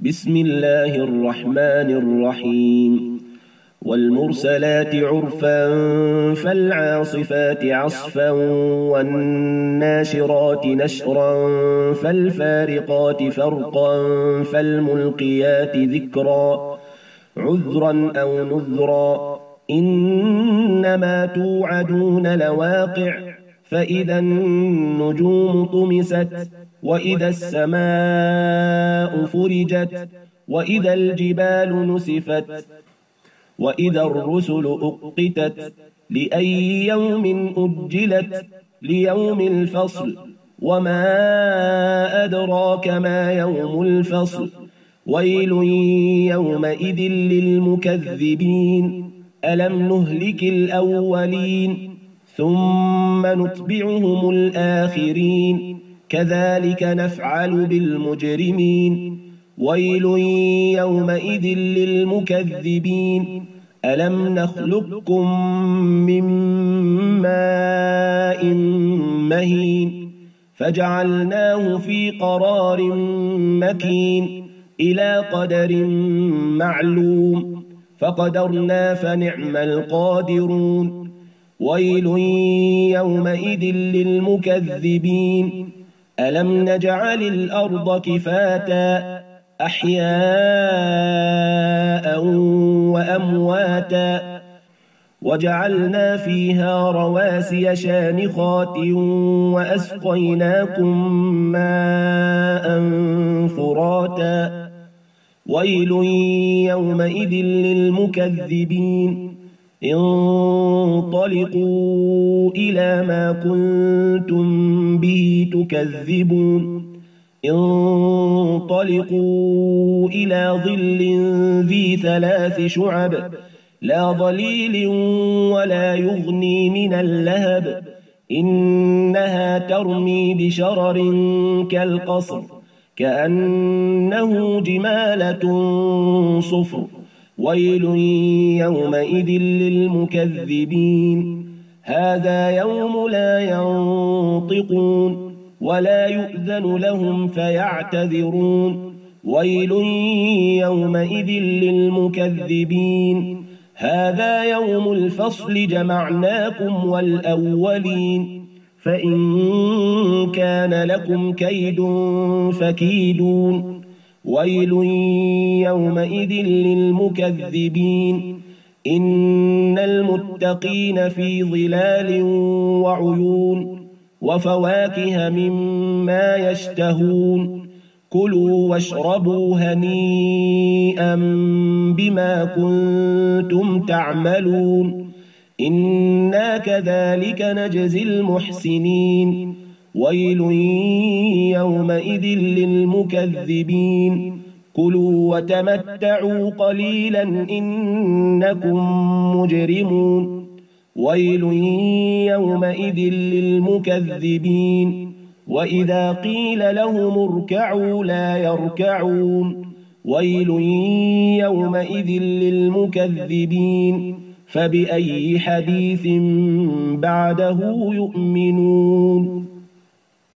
بسم الله الرحمن الرحيم والمرسلات عرفا فالعاصفات عصفا والناشرات نشرا فالفارقات فرقا فالملقيات ذكرا عذرا أو نذرا إنما توعدون لواقع فإذا النجوم طمست وإذا السماء فرجت وإذا الجبال نسفت وإذا الرسل أقتت لأي يوم أجلت ليوم الفصل وما أدراك ما يوم الفصل ويل يومئذ للمكذبين ألم نهلك الأولين ثم نتبعهم الآخرين كذلك نفعل بالمجرمين ويل يومئذ للمكذبين ألم نخلقكم من ماء مهين فجعلناه في قرار مكين إلى قدر معلوم فقدرنا فنعم القادرون ويل يومئذ للمكذبين ألم نجعل الأرض كفاتا أحياء وأمواتا وجعلنا فيها رواسي شامخات وأسقيناكم ماء فراتا ويل يومئذ للمكذبين انطلقوا إلى ما كنتم به تكذبون انطلقوا إلى ظل ذي 3 شعب لا ظليل ولا يغني من اللهب إنها ترمي بشرر كالقصر كأنه جمالة صفر ويل يومئذ للمكذبين هذا يوم لا ينطقون ولا يؤذن لهم فيعتذرون ويل يومئذ للمكذبين هذا يوم الفصل جمعناكم والأولين فإن كان لكم كيد فكيدون ويل يومئذ للمكذبين إن المتقين في ظلال وعيون وفواكه مما يشتهون كلوا واشربوا هنيئا بما كنتم تعملون إنا كذلك نجزي المحسنين ويل يومئذ للمكذبين كلوا وتمتعوا قليلا إنكم مجرمون ويل يومئذ للمكذبين وإذا قيل لهم اركعوا لا يركعون ويل يومئذ للمكذبين فبأي حديث بعده يؤمنون